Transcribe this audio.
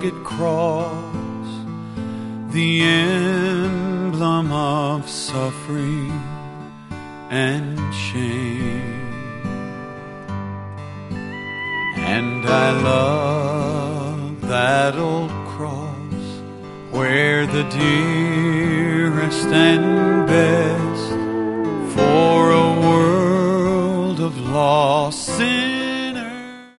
rugged cross, the emblem of suffering and shame. And I love that old cross where the dearest and best for a world of lost sin